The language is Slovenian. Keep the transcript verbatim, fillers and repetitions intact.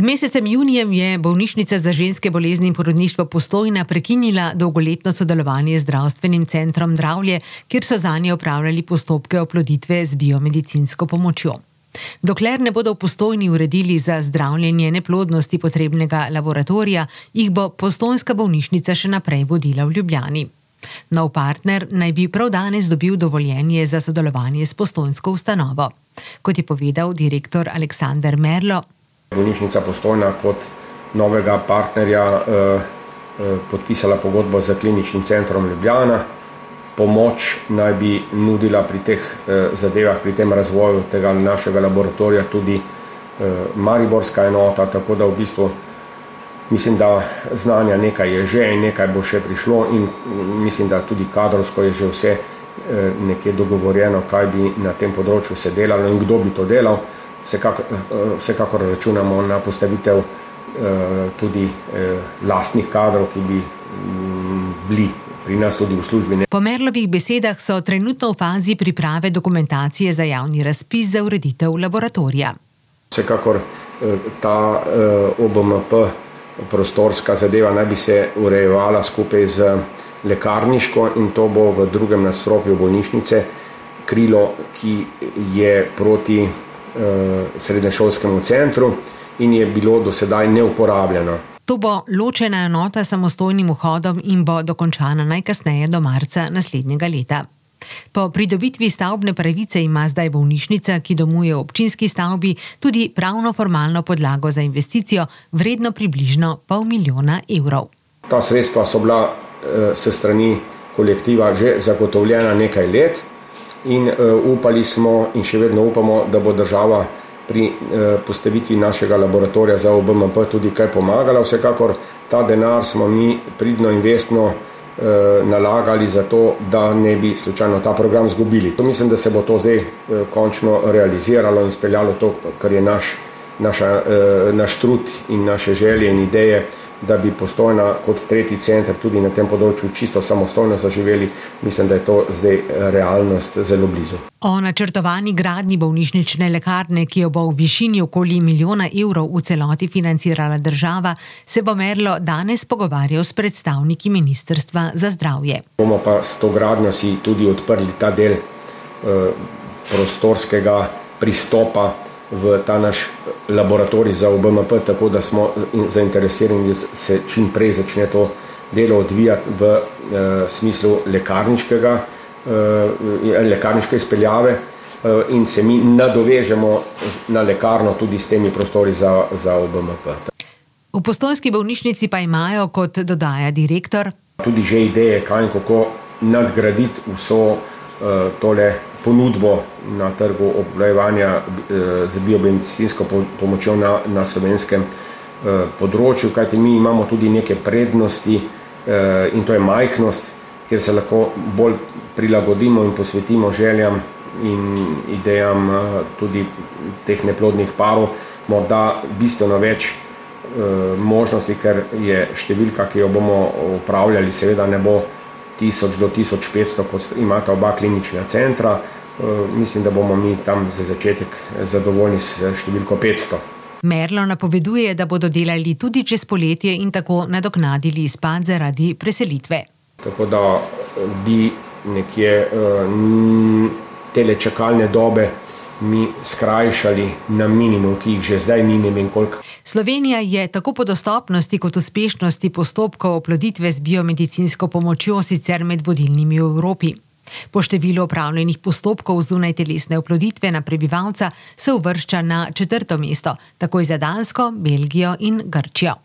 mesecem junijem je bolnišnica za ženske bolezni in porodništvo Postojna prekinila dolgoletno sodelovanje z zdravstvenim centrom Dravlje, kjer so zanje opravljali postopke oploditve z biomedicinsko pomočjo. Dokler ne bodo v Postojni uredili za zdravljenje neplodnosti potrebnega laboratorija, jih bo postojnska bolnišnica še naprej vodila v Ljubljani. Nov partner naj bi prav danes dobil dovoljenje za sodelovanje s postojnsko ustanovo. Kot je povedal direktor Aleksander Merlo, bolnišnica Postojna kot novega partnerja eh, eh, podpisala pogodbo z kliničnim centrom Ljubljana. Pomoč naj bi nudila pri teh eh, zadevah, pri tem razvoju tega našega laboratorija tudi eh, mariborska enota, tako da v bistvu mislim, da znanja nekaj je že in nekaj bo še prišlo in mislim, da tudi kadrovsko je že vse eh, nekje dogovorjeno, kaj bi na tem področju se delalo in kdo bi to delal. Vsekakor, vsekakor računamo na postavitev eh, tudi eh, lastnih kadrov, ki bi m, bili pri nas tudi v službi. Po Merlovih besedah so trenutno v fazi priprave dokumentacije za javni razpis za ureditev laboratorija. Vsekakor eh, ta eh, O B M P prostorska zadeva naj bi se urejevala skupaj z lekarniško in to bo v drugem nadstropju bolnišnice krilo, ki je proti srednješolskemu centru in je bilo do sedaj neuporabljeno. To bo ločena enota s samostojnim vhodom in bo dokončana najkasneje do marca naslednjega leta. Po pridobitvi stavbne pravice ima zdaj bolnišnica, ki domuje v občinski stavbi, tudi pravno formalno podlago za investicijo, vredno približno pol milijona evrov. Ta sredstva so bila eh, s strani kolektiva že zagotovljena nekaj let. In uh, upali smo in še vedno upamo, da bo država pri uh, postavitvi našega laboratorija za O B M P tudi kaj pomagala. Vsekakor ta denar smo mi pridno in vestno uh, nalagali za to, da ne bi slučajno ta program zgubili. Mislim, da se bo to zdaj uh, končno realiziralo in speljalo to, kar je naš, naša, uh, naš trud in naše želje in ideje, da bi Postojna kot tretji center tudi na tem področju čisto samostojno zaživeli. Mislim, da je to zdaj realnost zelo blizu. O načrtovani gradnji bolnišnične lekarne, ki jo bo v višini okoli milijona evrov v celoti financirala država, se bo Merlo danes pogovarjal s predstavniki Ministrstva za zdravje. Bomo pa s to gradnjo si tudi odprli ta del eh, prostorskega pristopa v ta naš laboratorij za O B M P, tako da smo zainteresirani, da se čim prej začne to delo odvijati v e, smislu lekarniškega, e, lekarniške izpeljave e, in se mi nadovežemo na lekarno tudi s temi prostori za, za O B M P. V postojnski bolnišnici pa imajo, kot dodaja direktor, tudi že ideje, kaj in kako nadgraditi vso e, tole ponudbo na trgu oplojevanja z biomedicinsko pomočjo na, na slovenskem eh, področju, kajti mi imamo tudi neke prednosti eh, in to je majhnost, kjer se lahko bolj prilagodimo in posvetimo željam in idejam eh, tudi teh neplodnih parov, morda bistveno več eh, možnosti, ker je številka, ki jo bomo upravljali, seveda ne bo tisoč do tisoč petsto, kot imata oba klinična centra. Uh, mislim, da bomo mi tam za začetek zadovoljni s številko petsto. Merlo napoveduje, da bodo delali tudi čez poletje in tako nadoknadili izpad zaradi preselitve. Tako da bi nekje uh, tele čakalne dobe mi skrajšali na minimum, ki jih že zdaj ni ne vem koliko. Slovenija je tako po dostopnosti kot uspešnosti postopkov oploditve z biomedicinsko pomočjo sicer med vodilnimi v Evropi. Po številu opravljenih postopkov zunaj telesne oploditve na prebivalca se uvršča na četrto mesto, takoj za Dansko, Belgijo in Grčijo.